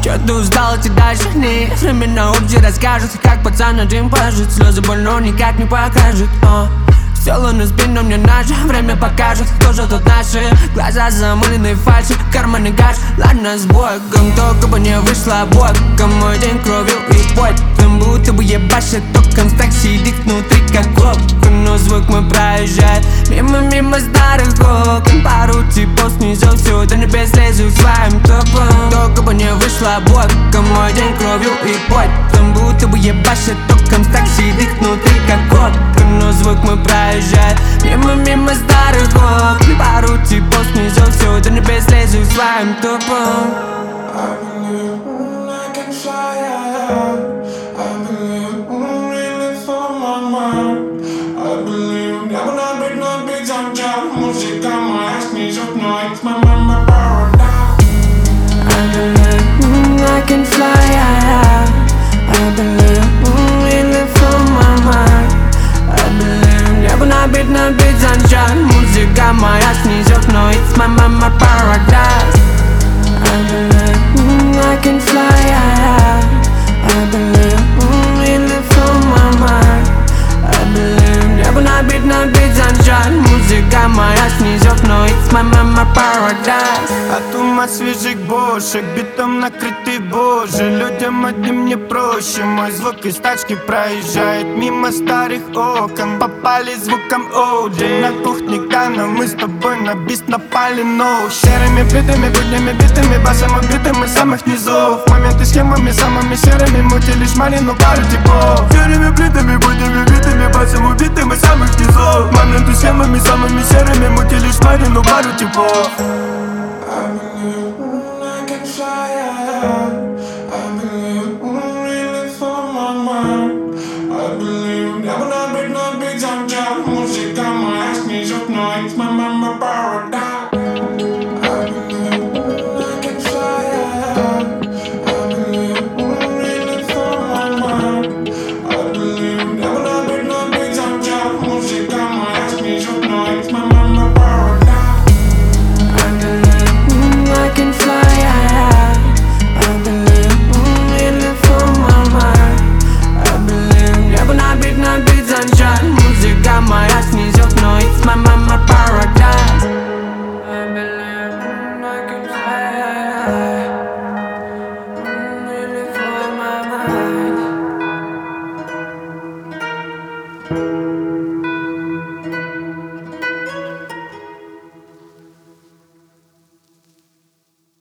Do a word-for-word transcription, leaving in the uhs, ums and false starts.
Чё ты устал, идти дальше? Не, время на улице расскажет, как пацан один пажет. Слезы больно никак не покажет, а. Сделано спину мне наше, время покажет, кто же тут наши. Глаза замыленные фальши, карманы гаш. Ладно с богом, только бы не вышло боком. Мой день кровью и потом, будто бы ебашит током. Так сидит внутри как окон, но звук мой проезжает мимо-мимо старых окон. Пару типов снизу, все до небес лезу своим топом. Только бы не вышло боком, мой день кровью и потом, будто бы ебашит током. Так сидит внутри как окон, но звук мой проезжает мимо-мимо старых окон. Пару типов снизу, все до небес лезу своим топом. I believe mm, I can fly, yeah. I believe mm, really for my mind. I believe небо над бит, над бит замчат. Музыка моя снизу, но it's my mama paradise. I believe mm, I can fly, yeah. I believe mm, really for my mind. I believe небо над бит, над бит замчат. Музыка моя снизу, но it's my mama paradise. I believe mm, I can fly, yeah. I believe mm, really from my mind. I believe небо над бит, над бит замчат. Музыка моя снизу, но it's my mama paradise. От ума свежих бошек, битом накрытый боже. Людям одним не проще, мой звук из тачки проезжает мимо старых окон. Попали звуком оуди, на кухне Гана. Мы с тобой на бист напали, но серыми плитами, буднями битыми, басом убитым из самых низов. Моменты схемами самыми серыми, мутили шмали, но пару типов. Серыми плитами, буднями битыми, басом убитым из самых низов. Моменты схемами самыми серыми, мутили шмали, но пару типов. I believe mm, I can fly, yeah.